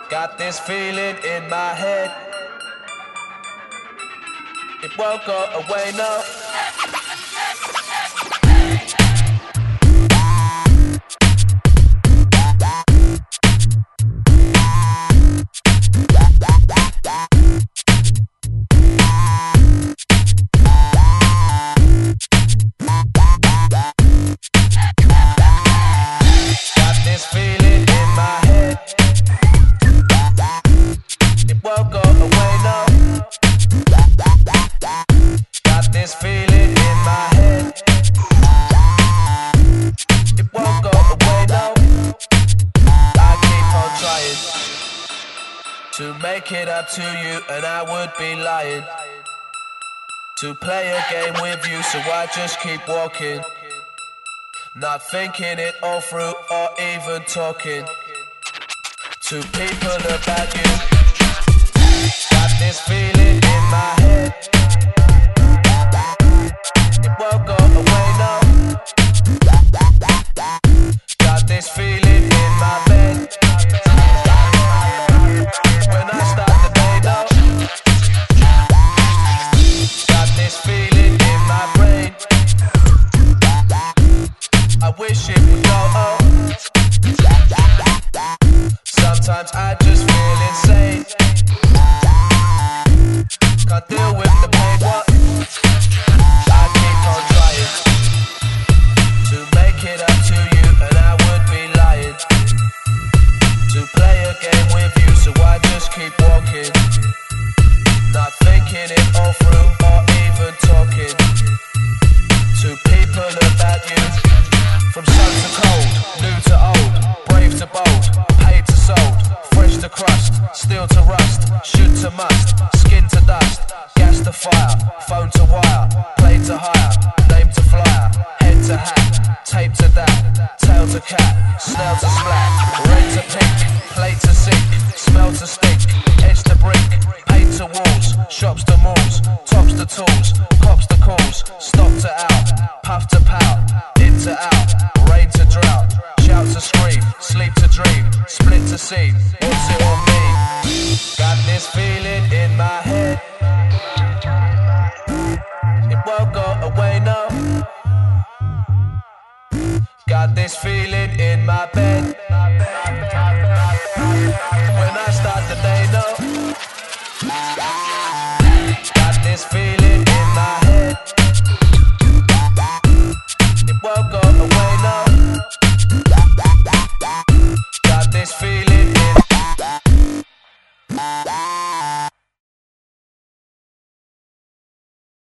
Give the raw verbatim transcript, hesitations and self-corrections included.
Got this feeling in my head. It won't go away, no. Got this feeling in my head. It won't go away, no. Got this feeling in my head. It won't go away, no. I keep on trying to make it up to you, and I would be lying to play a game with you, so I just keep walking, not thinking it all through or even talking to people about you. Got this feeling in my head. It won't go away, no. Got this feeling in my bed. When I start the day, no. Got this feeling in my brain. I wish it would go oh. Sometimes I just feel insane. Can't deal with the pain, what? I keep on trying to make it up to you, and I would be lying to play a game with you, so I just keep walking, not thinking it all through or even talking to people about you. From sun to cold, new to old, brave to bold, paid to sold, fresh to crust, steel to rust, should to must, skin to dust, gas to fire, phone to wire, plane to hire, name to flyer, head to hat, tape to that, tail to cat, snail to splat, red to pink, plate to sink, smell to stink, edge to brick, paint to walls, shops to malls, tops to tools, cops to calls, stop to out, puff to pout, in to out, rain to drought, shout to scream, sleep to dream, split to scene, what's it all mean? Got this feeling in my head. It won't go away, no. Got this feeling in my bed. When I start the day, no. Got this feeling in my head. It won't go